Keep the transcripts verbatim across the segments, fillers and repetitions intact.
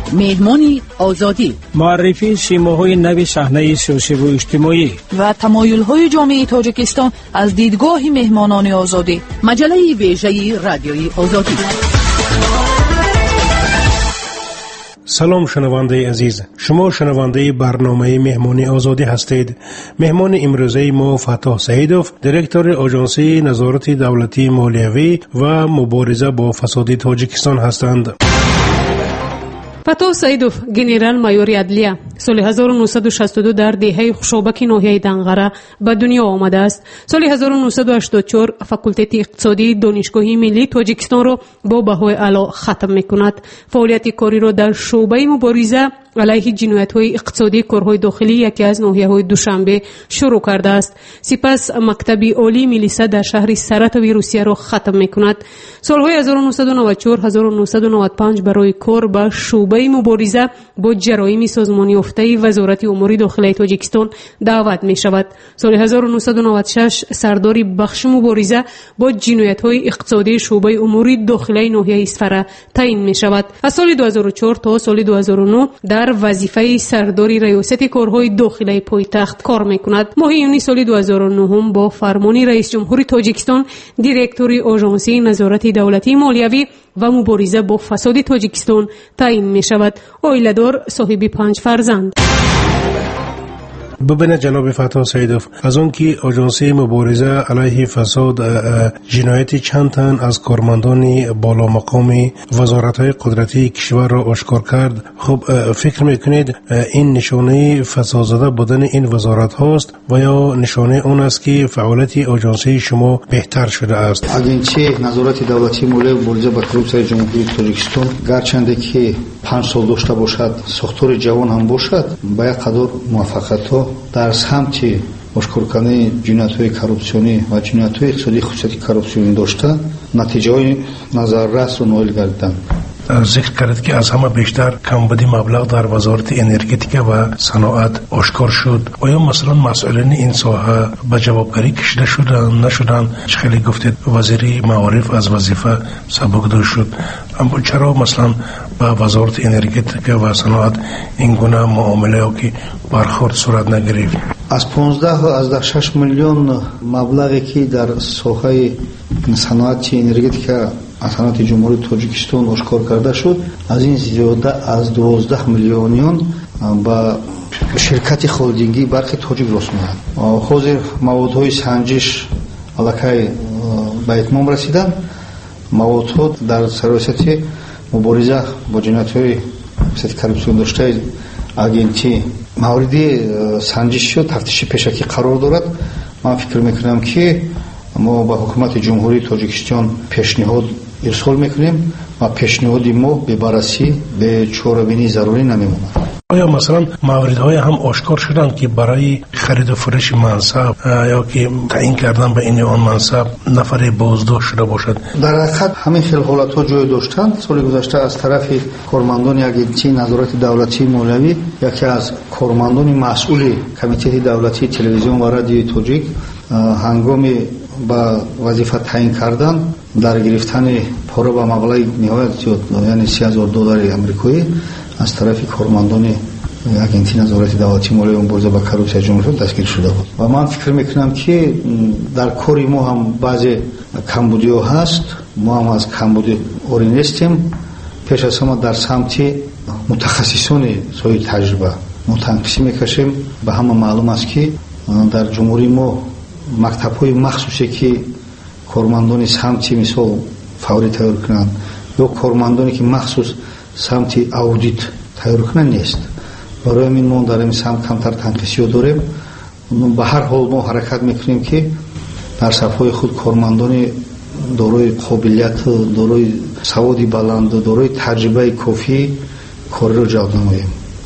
مهمان آزادی، معرفی سیماهای نو صحنه سیاسی و اجتماعی و تمایل‌های جامعه تاجیکستان از دیدگاه مهمانان آزادی. مجله ویژه رادیوی آزادی. سلام شنونده عزیز، شما شنونده برنامه مهمان آزادی هستید. مهمان امروزه ما فتاح سعیدوف، دیرکتور آژانسی نظارت دولتی مالیوی و مبارزه با فساد تاجیکستان هستند. فتاح سعیدوف گنرال مایور عدلیه سال هزار و نهصد و شصت و دو در دهه خوشابک ناحیه دنغره به دنیا آمده است. سال هزار و نهصد و هشتاد و چهار فاکولته اقتصادی دانشگاه ملی تاجیکستان را با بهای اعلی ختم می‌کند. فعالیت کاری را در شعبه مبارزه علیه جنایت‌های اقتصادی کارهای داخلی یکی از ناحیه‌های دوشنبه شروع کرده است. سپس مکتب عالی میلیسا در شهر سراتوی روسیه را ختم می‌کند. سال‌های هزار و نهصد و نود و چهار هزار و نهصد و نود و پنج برای کار به شعبه مبارزه با جرایم سازمانی یافته وزارت امور داخلی تاجیکستان دعوت می‌شود. سال هزار و نهصد و نود و شش سرداری بخش مبارزه با جنایت‌های اقتصادی شعبه امور داخلی ناحیه اصفهان تعیین می‌شود. از سال دو هزار و چهار تا سال دو هزار و نه در وظیفه سرداری ریاست کارهای داخلی پایتخت کار می‌کند. ماه یونیو سال دو هزار و نه هم با فرمان رئیس جمهور تاجیکستان دیرکتور آژانسی نظارت دولتی مالیوی و مبارزه با فساد تاجیکستان تعیین می‌شود. عائله‌دار، صاحب پنج فرزند. ببینه جناب فتاح سعیدوف، از اون که آژانسی مبارزه علیه فساد جنایت چند تن از کارمندان بالا مقام وزارت‌های قدرتی کشور را آشکار کرد، خب فکر میکنید این نشانه فسادزده بودن این وزارت هاست و یا نشانه اون است که فعالیت آژانسی شما بهتر شده است؟ агентчи назорати давлатии молия ва мубориза ба коррупсияи ҷумҳурии тоҷикистон гарчанде ки панҷ сол дошта бошад, сохтори ҷавон ҳам бошад, ба як қадор муваффақиятҳо дар самти ошкоркардани ҷиноятҳои коррупсионӣ ва ҷиноятҳои иқтисодии хусусияти коррупсионӣ дошта натиҷаҳои назаррасро ноил гардиданд. ذکر کرد که از همه بیشتر کمبودی مبلغ در وزارت انرژتیک و صنعت آشکار شد. آیا مثلا مسئولین این ساحه به جوابگری کشیده شدن نشدن؟ خیلی گفتید وزیر معارف از وظیفه سبکدار شد، اما چرا مثلا با وزارت انرژتیک و صنعت این گونه معامله ها که برخورد صورت نگرفت؟ از پانزده از شش میلیون مبلغی که در ساحه صنعت انرژتیک از صنعت جمهوری تاجیکستان آشکار کرده شد، از این زیاده از دوازده میلیونیون با شرکت خالدینگی برخی تاجیک راست می‌آید. حاضر موادهای سنجش علاقه به اتمام رسیدن. موادها در سیاست مبارزه با جنایت‌های فساد коррупсион داشته агентчи мавриди санҷиши тафтиши пешакӣ қарор дорад. ман фикр мекунам ки мо ба ҳукумати ҷумҳурии тоҷикистон пешниҳод ирсол мекунем ва пешниҳоди мо бебаррасӣ бечорабинии зарурӣ намемонад. آیا مثلا موردهای هم آشکار شدند که برای خرید و فروش منصب یا که تعیین کردن به این آن منصب نفر بازداشت شده باشد؟ در حقیقت همین خیلی حالت‌ها جای داشتند. سال گذشته از طرف کارمندان агентчи نظارت دولتی مالیوی یکی از کارمندان مسئول کمیته دولتی تلویزیون و رادیوی تاجیک هنگام با وظیفه تعیین کردن در گرفتن پاره با مبلغ نهایت زیاد یعنی سی هزار دلار آمریکایی از طرف کارمندان агентчи نظارت دولتی مالیوی و مبارزه با коррупсия جمهوری دستگیر شده بود. و من فکر میکنم که در کاری ما هم بعضی کمبودی ها هست. ما هم از کمبودی اوری نیستیم. پیش از همه در سمت متخصصان سوی تجربه ما تنقیص میکشیم. به همه معلوم است که در جمهوری ما مکتب‌های مخصوصی که کارمندان سمت مثال فوری تیار کنند یا کارمندانی که مخصوص سمت اودیت تیار کنند نیست. برای این ما در این سمت کمتر تنقیصی داریم. به هر حال ما حرکت میکنیم که در صفهای خود کارمندان دارای قابلیت، دارای سوادی بلند، دارای تجربه کافی کاری را جلب نماییم.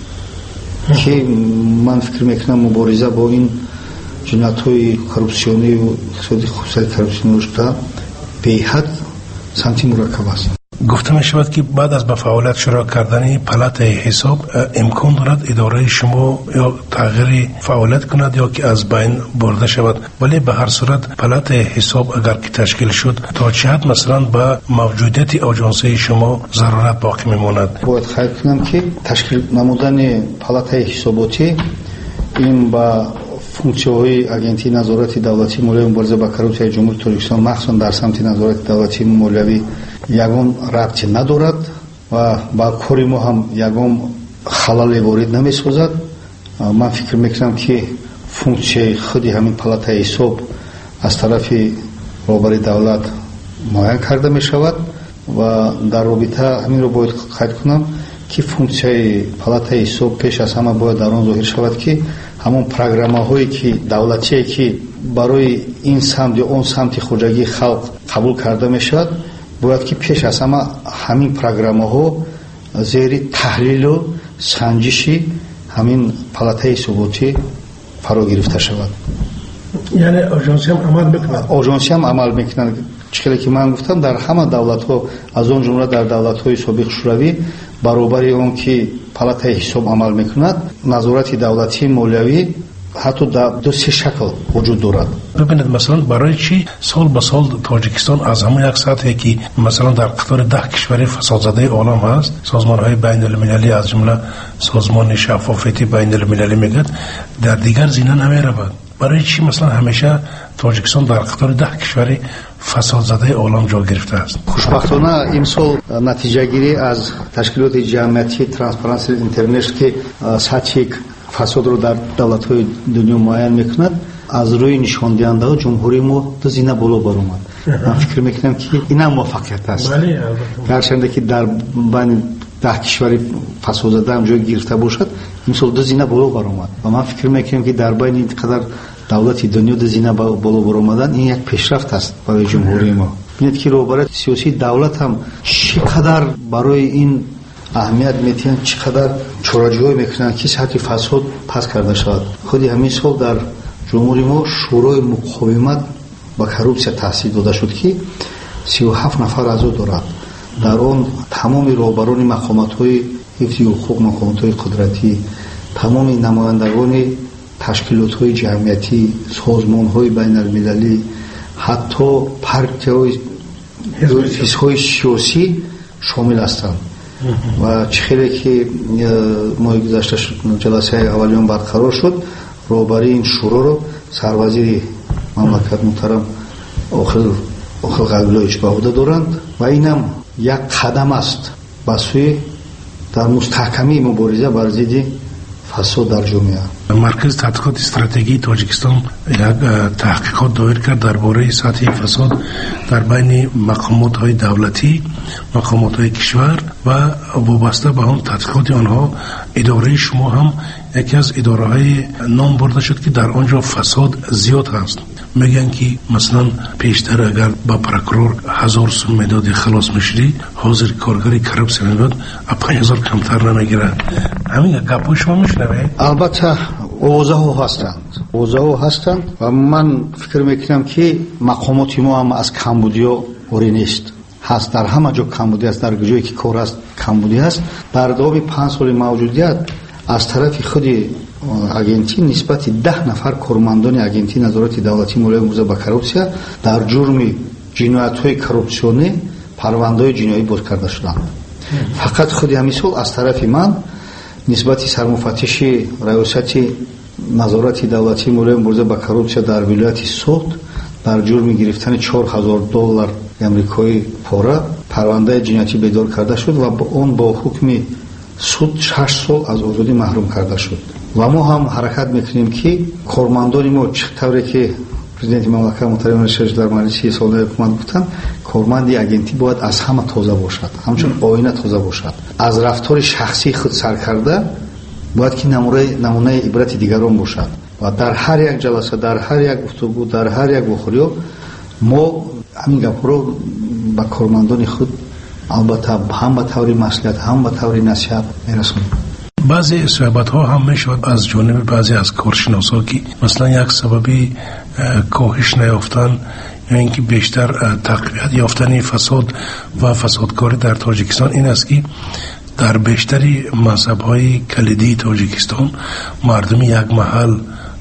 که من فکر میکنم مبارزه با این جنایت‌های коррупсионӣ و اقتصادی خصوصی коррупсионӣ رشد به حد سمتی مرکب است. گفته می شود که بعد از به فعالیت شروع کردن پلات حساب امکان دارد اداره شما یا تغییر فعالیت کند یا که از بین برده شود، ولی به هر صورت پلات حساب اگر که تشکیل شد تا چه حد مثلا به موجودیت آژانسی شما ضرورت باقی میماند؟ باید خیال کنم که تشکیل نمودن پلات حساباتی این با فункцияҳои агентии назорати давлатии молияви мубориза ба коррупсияи ҷумҳури Тоҷикистон махсусан дар самти назорати давлатии молиявӣ ягон рабти надорад ва ба кори мо ҳам ягон халале ворид намесозад. ман фикр мекунам ки функсияи худи ҳамин палатаи ҳисоб аз тарафи роҳбари давлат муайян карда мешавад ва дар робита ҳаминро бояд қайд кунам ки функсияи палатаи ҳисоб пеш аз ҳама бояд дар он зоҳир шавад ки ҳамон программаҳое ки давлатие ки барои ин самт ё он самти хоҷагии халқ қабул карда мешавад бояд ки пеш аз ҳама ҳамин программаҳо зери таҳлилу санҷиши ҳамин палатаи ҳисоботӣ фаро гирифта шавад. яъне оҷонсиям амал мекунад оҷонсиям амал мекунад. чӣ хеле ки ман гуфтам дар ҳама давлатҳо аз он ҷумла дар давлатҳои собиқ шӯравӣ баробари он ки палатаи ҳисоб амал мекунад назорати давлатии молиявӣ ҳатто дар ду се шакл вуҷуд дорад. бибинед масалан барои чӣ сол ба сол Тоҷикистон аз ҳамон як сатҳе ки масалан дар қатори даҳ кишвари фасодзадаи олам ҳаст, созмонҳои байнулмилалӣ аз ҷумла созмони шаффофияти байнулмилалӣ мегӯяд, дар дигар зина намеравад. барои чӣ масалан ҳамеша Тоҷикистон дар қатори даҳ кишвари фасодзадаи олам ҷо гирифтааст? хушбахтона имсол натиҷагирӣ аз ташкилоти ҷамъиятии Transparency International ки сатҳи фасодро дар давлатҳои дунё муайян мекунад, аз рӯи нишондиҳандаҳо ҷумҳурии мо ду зина боло баромад. ман фикр мекунам ки инам муваффақият аст. гарчанде ки дар байни даҳ кишвари фасодзада ҳам ҷой гирифта бошад, имсол ду зина боло баромад ва ман фикр мекунам ки дар байни ин қадар давлати дунё ду зина боло баромадан ин як пешрафт аст барои ҷумҳурии мо. бинед ки роҳбари сиёсии давлат ҳам чӣ қадар барои ин аҳамият метиҳанд, чӣ қадар чораҷӯҳӣ мекунанд ки сатҳи фасод паст карда шавад. худи ҳамин сол дар ҷумҳури мо шӯрои муқовимат ба коррупсия таъсис дода шуд ки сию ҳафт нафар аъзо дорад. дар он тамоми роҳбарони мақомотҳои ҳифзи ҳуқуқ, мақомотҳои қудратӣ, тамоми намояндагони ташкилотҳои ҷамъиятӣ, созмонҳои байналмилалӣ, ҳатто партияҳои ҳизбҳои сиёсӣ шомил ҳастанд. ва чӣ хеле ки моҳи гузашта ҷаласаи аввалиён барқарор шуд, роҳбарии ин шӯроро сарвазири мамлакат муҳтарам Оқил Оқил Ғавилович ба ӯҳда доранд ва инам як қадам аст ба сӯи дар мустаҳкамии мубориза бар зидди фасод дар ҷомеа. маркази тадқиқоти стратегии Тоҷикистон як таҳқиқот доир кард дар бораи сатҳи фасод дар байни мақомотҳои давлатӣ, мақомотҳои кишвар ва вобаста ба он тадқиқоти онҳо идораи шумо ҳам яке аз идораҳои ном бурда шуд ки дар он ҷо фасод зиёд ҳаст. мегӯянд ки масалан пештар агар ба прокурор ҳазор сум медоди халос мешудӣ, ҳозир коргари коррупсия мебуд а панҷ ҳазор камтар намегирад. ҳамин гапҳои шумо мешунавед? албатта овозаҳо ҳастанд овозаҳо ҳастанд ва ман фикр мекунам ки мақомоти мо ҳам аз камбудиё орӣ нест. ҳаст дар ҳама ҷо камбудӣ аст, дар ҷое ки кор аст камбудӣ аст. дар давоми панҷ соли мавҷудият аз тарафи худи агентӣ нисбати даҳ нафар кормандони агентии назорати давлатии молиявӣ мубориза ба коррупсия дар ҷурми ҷиноятҳои коррупсионӣ парвандаҳои ҷиноӣ боз карда шуданд. фақат худи ҳамин сол аз тарафи ман нисбати сармуфаттиши раёсати назорати давлатии молиявӣ мубориза ба коррупсия дар вилояти Суд дар ҷурми гирифтани чор ҳазор доллар амрикои пора парвандаи ҷиноятӣ бедор карда шуд ва он бо ҳукми суд шаш сол аз озодӣ маҳрум карда шуд. ва мо ҳам ҳаракат мекунем ки кормандони мо чӣ тавре ки президенти мамлакат муҳтарам шаш дар маҷлиси солаи ҳукумат гуфтанд, корманди агентӣ бояд аз ҳама тоза бошад, ҳамчун оина тоза бошад. аз рафтори шахсии худ сар карда бояд ки намунаи ибрати дигарон бошад ва дар ҳар як ҷаласа, дар ҳар як гуфтугӯ, дар ҳар як вохӯриё мо ҳамин гапҳоро ба кормандони худ албатта ҳам ба таври маслиҳат, ҳам ба таври насиҳат мерасонем. баъзе суҳбатҳо ҳам мешавад аз ҷониби баъзе аз коршиносо ки масалан як сабаби коҳиш наёфтан یا اینکه بیشتر تقویت یافتن فساد و فسادکاری در تاجیکستان این است که در بیشتری مذهب‌های کلیدی تاجیکستان مردم یک محل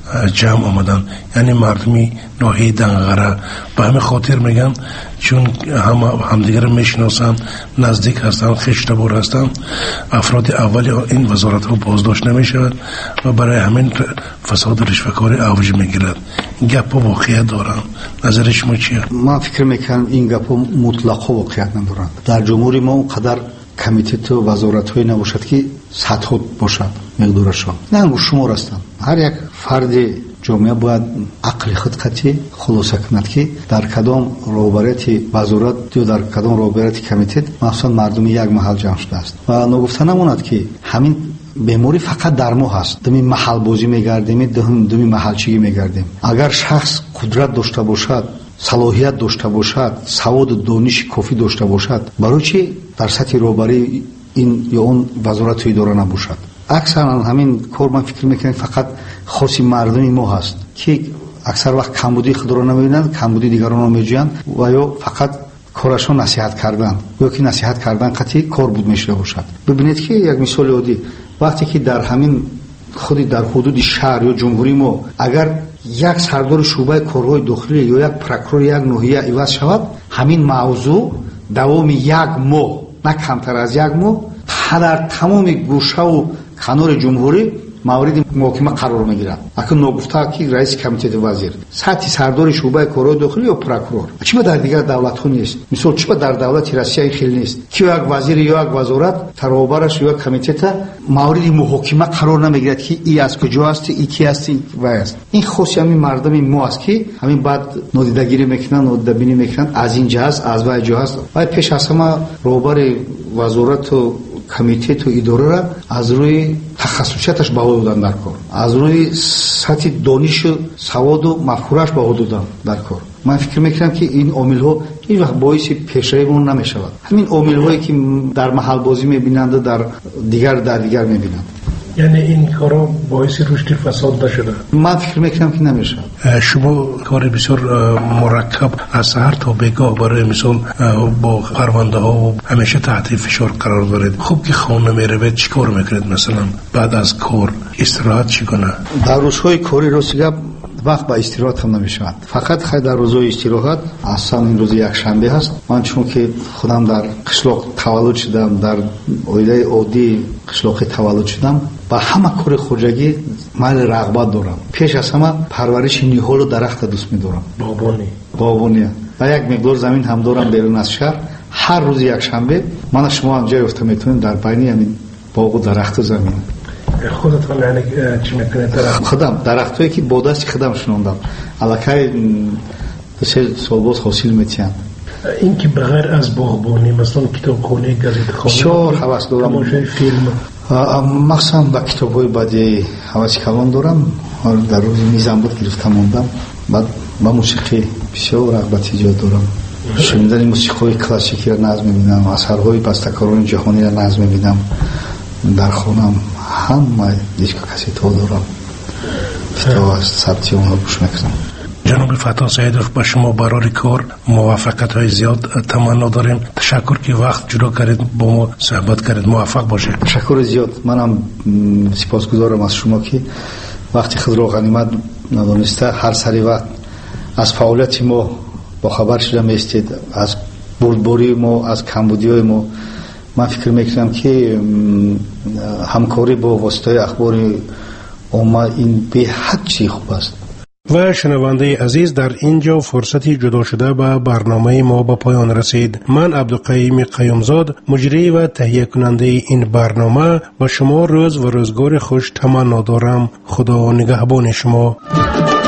جمع آمدن، یعنی مردمی ناحیه دنغره. به همین خاطر میگن چون هم همدیگر میشناسن، نزدیک هستن، خشتبار هستن، افراد اولی این وزارت ها بازداشت نمیشود و برای همین فساد و رشوه‌خواری اوج میگیرد. این گپ واقعیت دارن. نظر شما چیه؟ من فکر میکنم این گپ مطلقا واقعیت ندارن. در جمهوری ما اونقدر کمیته و وزارت های نباشد که سطح باشد مقدارشان نه شمار هستند. هر یک فرد جامعه باید عقل خودکتی خلاصه کند که در کدام رهبریت وزارت یا در کدام رهبریت کمیته مخصوصا مردم یک محل جمع شده است و نگفته نماند که همین بیماری فقط در ما هست. دمی محل بازی میگردیم، دمی محلچگی میگردیم. اگر شخص قدرت داشته باشد، صلاحیت داشته باشد، سواد و دانش کافی داشته باشد، برای چی در سطح رهبری این یا اون وزارت و اداره نباشد؟ اکثرا همین کار من فکر میکنم فقط خاصی مردمی ما هست که اکثر وقت کمبودی خود را نمیبینند، کمبودی دیگران را میجویند و یا فقط کارشان نصیحت کردن یا که نصیحت کردن قطعی کار بود میشه باشد. ببینید که یک مثال عادی وقتی که در همین خودی در حدود شهر یا جمهوری ما اگر یک سردار شعبه کارهای داخلی یا یک پروکورور یک ناحیه عوض شود، همین موضوع دوام یک ماه نه کمتر از یک ماه در تمام گوشه و کنار جمهوری مورد محاکمه قرار میگیرد. اگه نگفته که رئیس کمیته وزیر سطح سردار شعبه کارهای داخلی یا پروکورور چی در دیگر دولت ها نیست؟ مثلا چی در دولت روسیه خیلی نیست که یک وزیر یا یک وزارت ترابرش یا کمیته مورد محاکمه قرار نمیگیرد که ای از کجا است، ای کی است، و است. این خاصی همین مردم ما است که همین بعد نادیدگیری میکنن، نادیدبینی میکنن از این جهاز از وای جهاز و پیش از همه رهبر وزارت و کمیته تو اداره را از روی تخصصیتش بها دادن در کار، از روی سطح دانش و سواد و مفکورش بها دادن در کار. من فکر میکنم که این عامل ها هیچ وقت باعث پیشروی نمی شود. همین عامل هایی که در محل بازی میبینند و در دیگر در دیگر میبینند، یعنی این کارا باعث رشد فساد نشده. من فکر میکنم که نمیشه. شما کار بسیار مرکب از هر تا بگاه برای مثال با پرونده ها و همیشه تحت فشار قرار دارید. خوب که خانه میره چی کار میکنید؟ مثلا بعد از کار استراحت چی کنه؟ در روزهای کاری روزگاه وقت با استراحت هم نمیشود. فقط خیلی در روزهای استراحت اصلا این روز یک شنبه هست. من چون که خودم در قشلاق تولد شدم، در اویله عادی قشلاق تولد شدم، با همه کار خوجگی من رغبت دارم. پیش از همه پرورش نیهول و درخت دوست می‌دارم. باغبانی. باغبانی. و یک مقدار زمین هم دارم بیرون از شهر. هر روز یک شنبه من شما هم جای افته میتونید در بین همین باغ و درخت و زمین. خودتون یعنی چی میکنید؟ درخت خودم درختایی که با دست خودم شنوندم الکی دو سه سال باز حاصل میتونم. این که بغیر از باغبانی مثلا کتابخانه، گازیته‌خانه بسیار حواس دارم. تماشای فیلم مثلا با کتاب‌های بعدی حواس کلان دارم. در روز میزم بود گرفتم موندم. بعد با موسیقی بسیار رغبت ایجاد دارم. شنیدن موسیقی کلاسیکی را نظم می‌بینم، اثرهای بسته‌کاران جهانی را نظم می‌بینم. در خونم همه دیسک کاسیت ها دارم، تا ثبتی اونها گوش میکنم. جناب فتاح سیدوف، با شما برای کار موفقیت های زیاد تمنا داریم. تشکر که وقت جدا کردید با ما صحبت کردید. موفق باشید. تشکر زیاد. منم سپاسگزارم از شما که وقتی خود را غنیمت ندانسته هر سری وقت از فعالیت ما با خبر شده میستید، از بردباری ما، از کمبودی ما. من فکر میکنم که همکاری با واسطه اخبار عامه این به حد چی خوب است. و شنونده عزیز، در اینجا فرصتی جدا شده به برنامه ما به پایان رسید. من عبدالقیوم قیومزاد، مجری و تهیه کننده این برنامه، با شما روز و روزگار خوش تمنا دارم. خدا نگهبان شما.